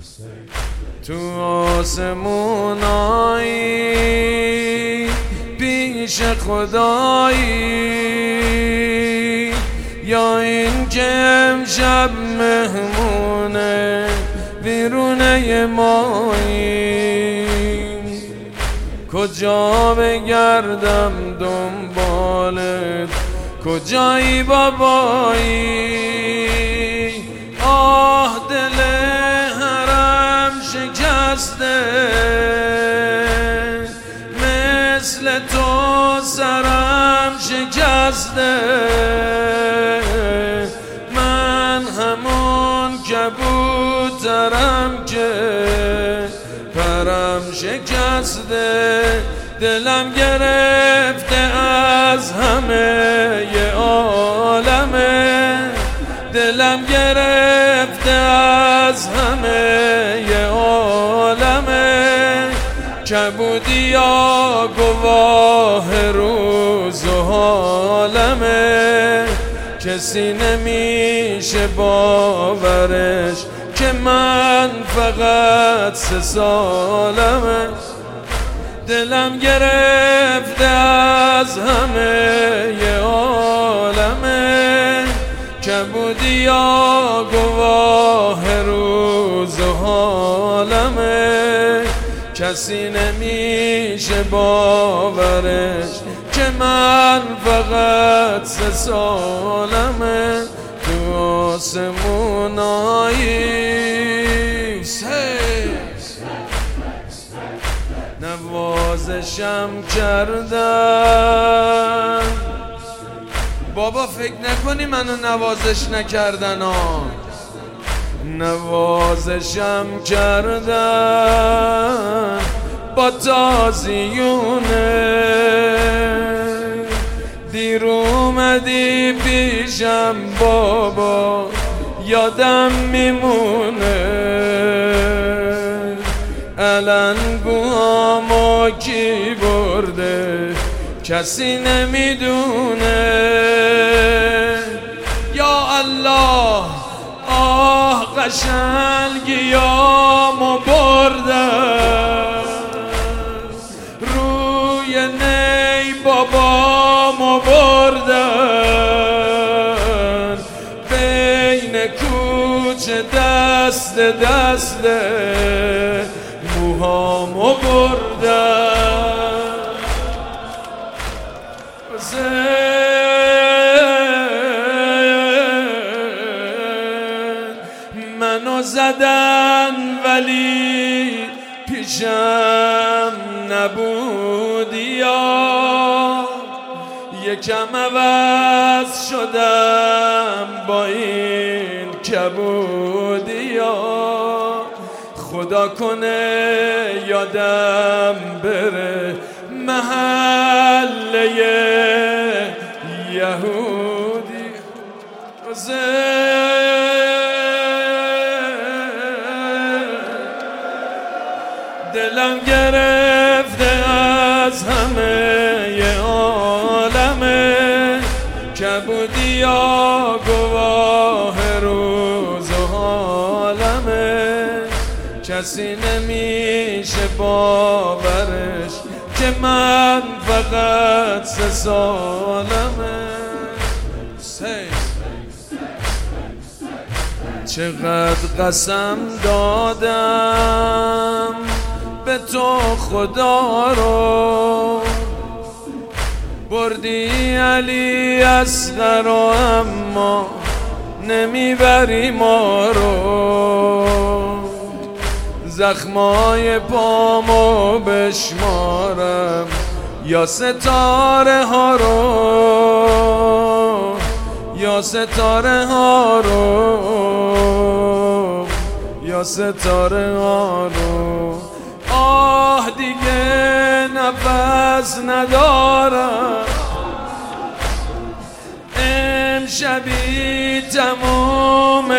تو آسمونایی پیش خدایی، یا این که امشب مهمونه بیرونه مایی. کجا بگردم دنبالت، کجایی بابایی؟ آه دل حرم شکسته، مثل تو سرم شکسته. من همون کبوترم که پرم شکسته، دلم گرفته از همه ی عالمه، دلم گرفته از همه ی عالمه. کبودیا گواه روز و حالمه، کسی نمیشه باورش که من فقط 3 سالمه. دلم گرفته از همه ی عالمه، کبودیا گواه روز و حالمه. کسی نمیشه باورش که من فقط 3 سالمه. تو آسمونایی نوازشم کردن. بابا فکر نکنی منو نوازش نکردن ها. نوازشم کردن با تازیونه، دیر اومدی پیشم بابا یادم میمونه. الان گوهامو کی برده کسی نمیدونه. یا الله آه قشنگیامو بردن، روی نی بابامو بردن، بین کوچه دست موهامو بردن. منو زدن ولی پیشم نبودی، یا یکم عوض شدم با این کبودی. یا خدا کنه یادم بره محله یهودی. دلم گرفته از همه ی عالمه، کبودیا گواه روز و حالمه. کسی نمیشه باورش که من فقط 3 سالمه. چقدر قسم دادم به تو خدا رو، بردی علی اصغر و اما نمیبری ما رو. زخمای پامو بشمارم یا ستاره ها رو، یا ستاره ها رو، یا ستاره ها رو. آه دیگه نفس ندارم، امشبی تموم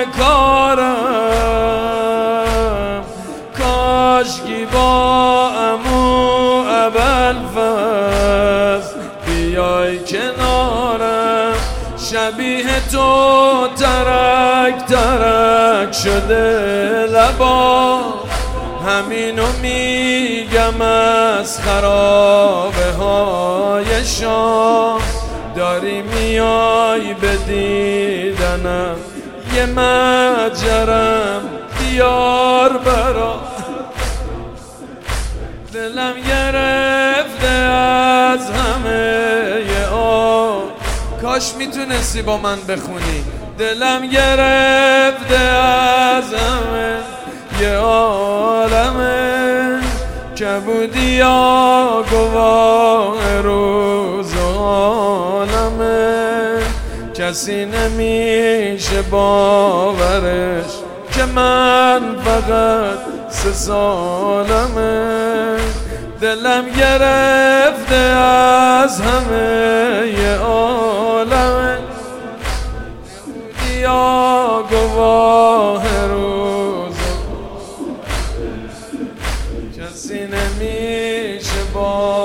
کارم. کاشکی با عمو ابوالفضل بیای کنارم، شبیه تو ترک ترک خنک شده لبا، همینو میگم از خرابه های شام. داری میای به دیدنم، یه مجرم دیار برا. دلم گرفته از همه کاش میتونستی با من بخونی. دلم گرفته از همه یه عالمه، کبودی یا گواه روز و عالمه. کسی نمیشه باورش که من فقط 3 سالمه. دلم گرفته از همه یه عالمه، یا گواه روز کسی نمیشه با